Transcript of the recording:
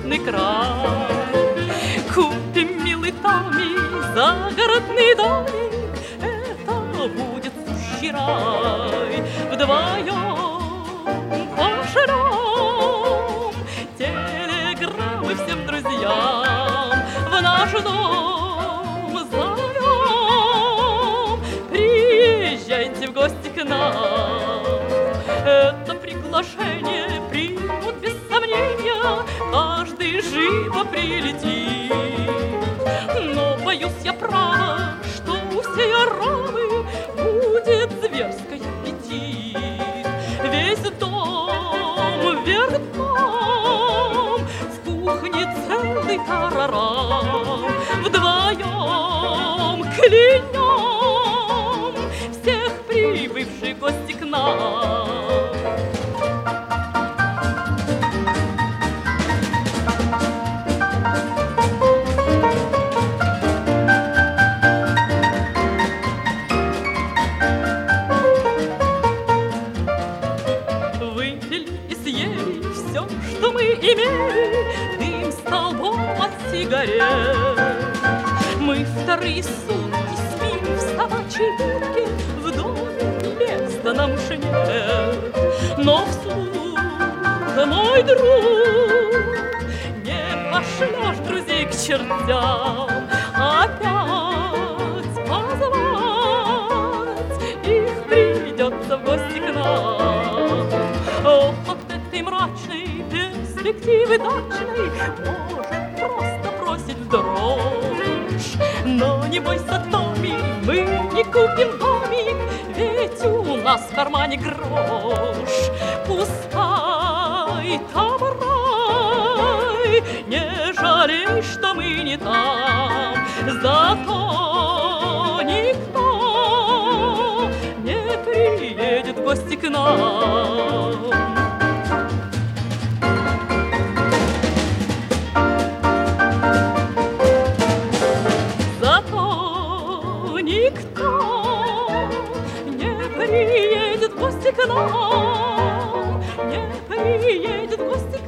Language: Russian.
уютный край. Купим, милый Томми, загородный домик, это будет сущий рай. Вдвоем пошлем телеграммы всем друзьям, в наш дом зовем, приезжайте в гости к нам. Это приглашение примут без сомнения, каждый живо прилетит. Но боюсь я, право, что у всей оравы будет зверский аппетит. Весь дом вверх дном, в кухне целый тарарам. Вдвоем клянем всех прибывших гостей к нам. Что мы имели, дым столбом от сигарет. Мы вторые сутки спим в собачьей будке, в доме места нам уж нет. Но вслух, мой друг, не пошлешь друзей к чертям, опять позвать их придется в гости к нам. Ох, от этой мрачной перспективы дачной может просто бросить в дрожь. Но не бойся, Томми, мы не купим домик, ведь у нас в кармане грош. Пускай там рай, не жалей, что мы не там, зато никто не приедет в гости к нам. Никто не приедет в гости к нам, не приедет в гости к нам.